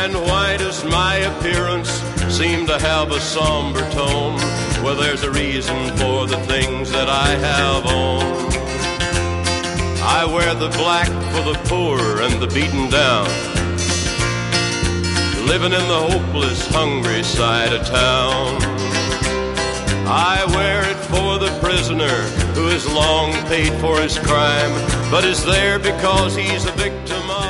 And why does my appearance seem to have a somber tone? Well, there's a reason for the things that I have on. I wear the black for the poor and the beaten down, living in the hopeless, hungry side of town. I wear it for the prisoner who has long paid for his crime, but is there because he's a victim of